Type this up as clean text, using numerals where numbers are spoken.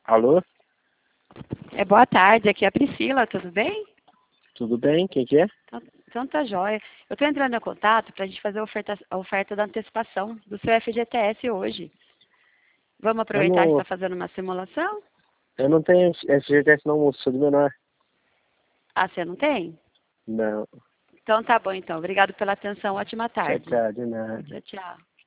Alô? Boa tarde, aqui é a Priscila, tudo bem? Tudo bem? Quem que é? Então tá jóia. Eu estou entrando em contato para a gente fazer a oferta da antecipação do seu FGTS hoje. Vamos Eu aproveitar que não, está fazendo uma simulação? eu não tenho FGTS não, moço, sou do menor. Ah, você não tem? Não. Então tá bom, então. Obrigado pela atenção. Ótima Tchau, tarde. tchau, de nada. Tchau, tchau.